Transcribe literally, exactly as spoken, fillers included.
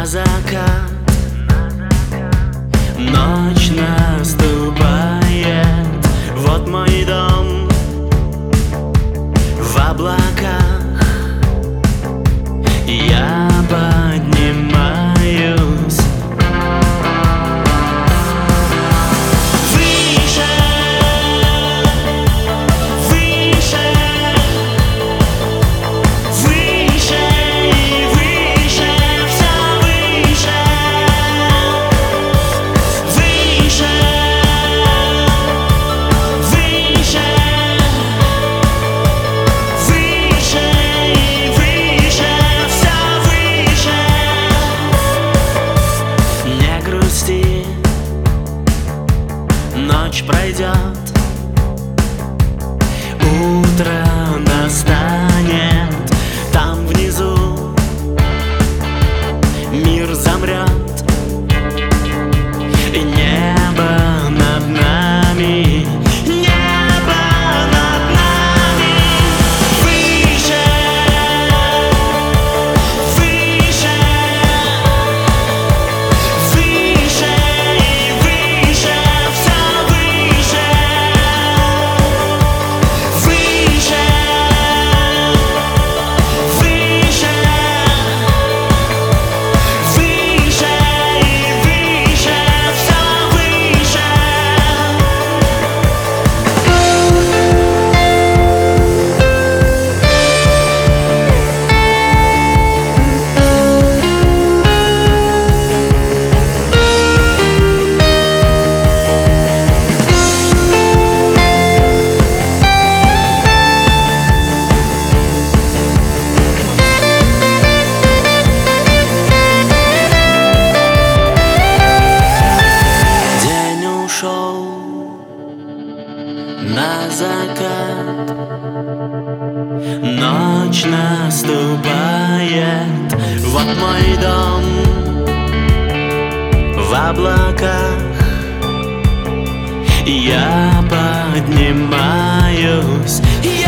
закат. Ночь наступает, вот мой дом в облаках. Я поднимаюсь выше, выше, выше и выше, все выше, выше, выше, выше и выше, все выше. Не грусти, ночь пройдет, утро настанет. Там внизу мир замрет, и небо над нами, небо над нами. Выше, выше, выше и выше, все выше, выше, выше, выше и выше, все выше. День ушел на закат, ночь наступает, вот мой дом в облаках. Я поднимаюсь, я